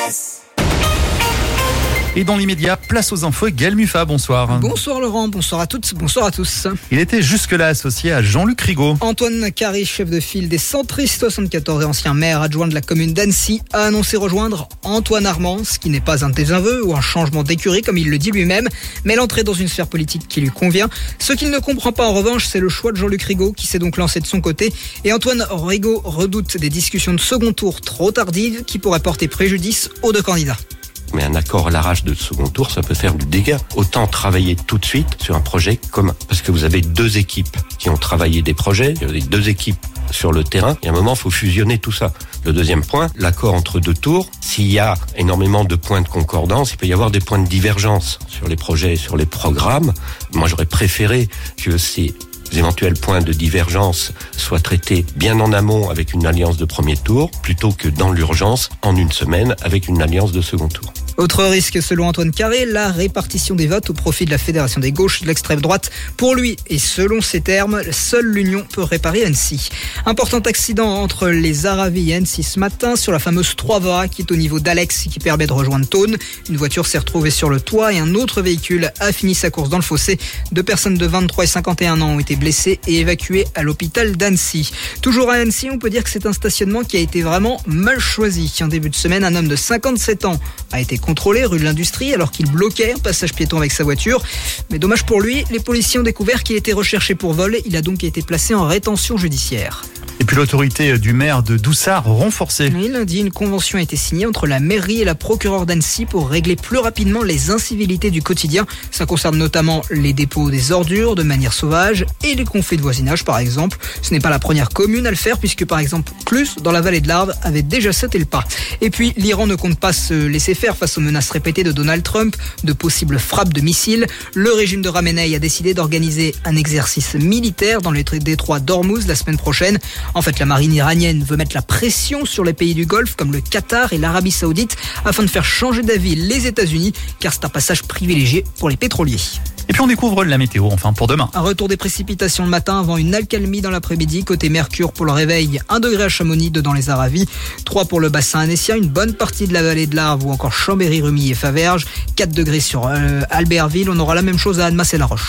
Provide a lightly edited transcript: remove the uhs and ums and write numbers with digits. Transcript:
RVVS. Et dans l'immédiat, place aux infos. Gaël Muffat, bonsoir. Bonsoir Laurent, bonsoir à toutes, bonsoir à tous. Il était jusque-là associé à Jean-Luc Rigaud. Antoine Carré, chef de file des centristes 74 et ancien maire adjoint de la commune d'Annecy, a annoncé rejoindre Antoine Armand, ce qui n'est pas un désaveu ou un changement d'écurie comme il le dit lui-même, mais l'entrée dans une sphère politique qui lui convient. Ce qu'il ne comprend pas en revanche, c'est le choix de Jean-Luc Rigaud qui s'est donc lancé de son côté. Et Antoine Rigaud redoute des discussions de second tour trop tardives qui pourraient porter préjudice aux deux candidats. Mais un accord à l'arrache de second tour, ça peut faire du dégât. Autant travailler tout de suite sur un projet commun. Parce que vous avez deux équipes qui ont travaillé des projets, vous avez deux équipes sur le terrain, et à un moment, il faut fusionner tout ça. Le deuxième point, l'accord entre deux tours. S'il y a énormément de points de concordance, il peut y avoir des points de divergence sur les projets et sur les programmes. Moi, j'aurais préféré que ces éventuels points de divergence soient traités bien en amont avec une alliance de premier tour, plutôt que dans l'urgence, en une semaine, avec une alliance de second tour. Autre risque selon Antoine Carré, la répartition des votes au profit de la Fédération des gauches et de l'extrême droite. Pour lui, et selon ses termes, seule l'union peut réparer Annecy. Important accident entre les Aravis et Annecy ce matin sur la fameuse 3 voies qui est au niveau d'Alex qui permet de rejoindre Thônes. Une voiture s'est retrouvée sur le toit et un autre véhicule a fini sa course dans le fossé. 2 personnes de 23 et 51 ans ont été blessées et évacuées à l'hôpital d'Annecy. Toujours à Annecy, on peut dire que c'est un stationnement qui a été vraiment mal choisi. En début de semaine, un homme de 57 ans a été contrôlé rue de l'Industrie alors qu'il bloquait un passage piéton avec sa voiture. Mais dommage pour lui, les policiers ont découvert qu'il était recherché pour vol. Il a donc été placé en rétention judiciaire. Et puis l'autorité du maire de Doussard renforcée. Et lundi, une convention a été signée entre la mairie et la procureure d'Annecy pour régler plus rapidement les incivilités du quotidien. Ça concerne notamment les dépôts des ordures de manière sauvage et les conflits de voisinage par exemple. Ce n'est pas la première commune à le faire puisque par exemple Clus, dans la vallée de l'Arve, avait déjà sauté le pas. Et puis l'Iran ne compte pas se laisser faire face aux menaces répétées de Donald Trump, de possibles frappes de missiles. Le régime de Khamenei a décidé d'organiser un exercice militaire dans le détroit d'Ormuz la semaine prochaine. En fait, la marine iranienne veut mettre la pression sur les pays du Golfe comme le Qatar et l'Arabie Saoudite afin de faire changer d'avis les États-Unis car c'est un passage privilégié pour les pétroliers. Et puis on découvre la météo, enfin pour demain. Un retour des précipitations le matin avant une accalmie dans l'après-midi. Côté Mercure pour le réveil, 1 degré à Chamonix, 2 dans les Aravis, 3 pour le bassin annécien, une bonne partie de la vallée de l'Arve ou encore Chambéry, Rumilly et Faverges, 4 degrés sur Albertville. On aura la même chose à Annemasse et La Roche.